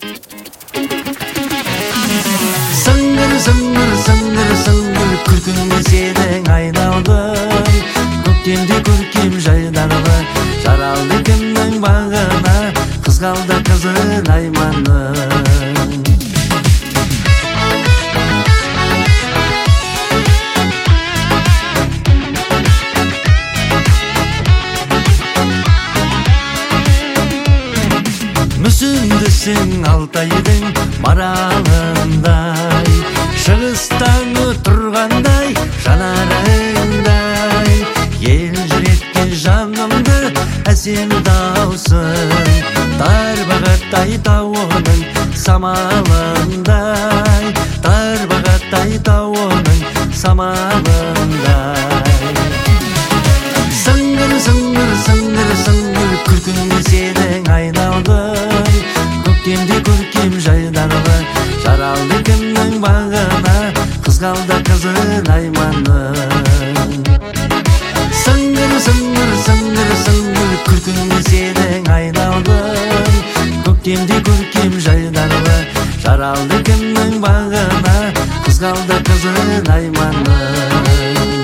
Сыңгыр, сыңгыр, сыңгыр, сыңгыр, күлкіңе сенің айналдың. Көктемде көркем жайдарлы, жаралды кімнің бағына, қызғалды қызын айманың. Мүсіндісің Алтайдың маралындай, шығыстаңы тұрғандай, жанарыңдай. Ел жүреткен жанымды әсем даусың, тарбағатай тауының самалындай, тарбағатай тауының самалындай. Сыңгыр, сыңгыр, сыңгыр, сыңгыр, күлкіңе сенің айналдың. Көктемде көркем жайдарлы, жаралды кімнің бағына, қызғалды қызын айманың. Сыңгыр, сыңгыр, сыңгыр, сыңгыр, күлкіңе сенің айналдың. Көктемде көркем жайдарлы, жаралды кімнің бағына, қызғалды қызын айманың.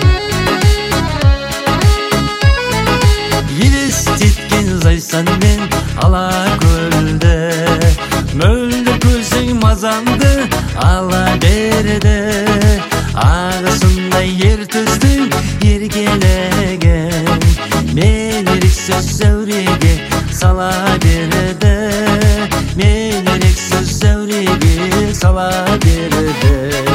Елестеткен зайсан-мен ала көлді, мөлдір көзің мазамды ала берді. Ағысындай ер төстің еркелеген, мен еріксіз зәуреге сала берді, мен еріксіз зәуреге сала берді.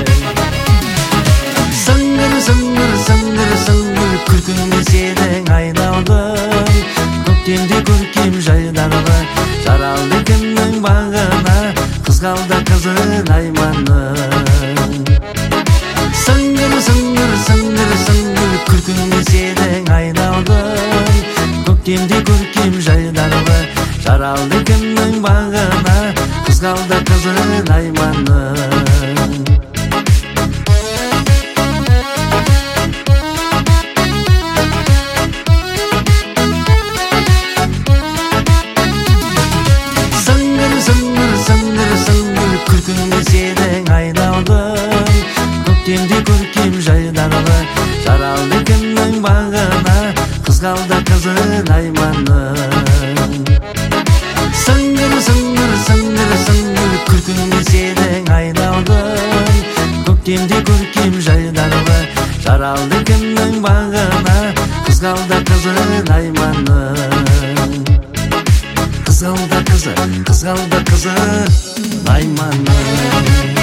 Сыңгыр, сыңгыр, сыңгыр, сыңгыр, күлкіңе сенің айналдың. Көктемде көркем жайдарлы, жаралды кімнің бағына, қызғалды қызын айманың. Сыңгыр, сыңгыр, сыңгыр, сыңгыр, күлкіңе сенің айналдың. Көктемде көркем жайдарлы, жаралды кімнің бағына, қызғалды қызын айманың. Күлкіңе сенің айналдың. Көктемде көркем жайдарлы, жаралды кімнің бағына, қызғалды қызын айманың. Сыңгыр, сыңгыр, сыңгыр, сыңгыр, күлкіңе сенің айналдың. Көктемде көркем жайдарлы, жаралды кімнің бағына, қызғалды қызын айманың. Қызғалды қызы, қызғалды қызы айманың.